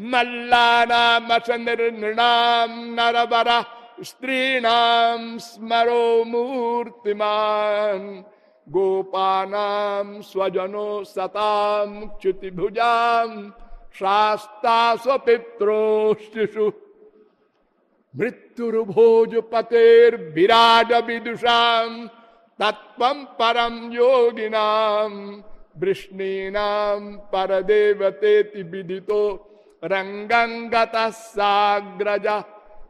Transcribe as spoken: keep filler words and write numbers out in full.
मल्लानामसनिर्नृणाम् नरवरा स्त्रीणाम् स्मरो मूर्तिमान् गोपानाम् स्वजनो सताम् च्युतिभुजाम् शास्ता स्वपित्रोशिषु मृत्युर्भोजपतेर्विराज विदुषाम् तत्त्वं परम योगिनाम् वृष्णीनाम् परदेवतेति विदितो रंगंगतः साग्रजा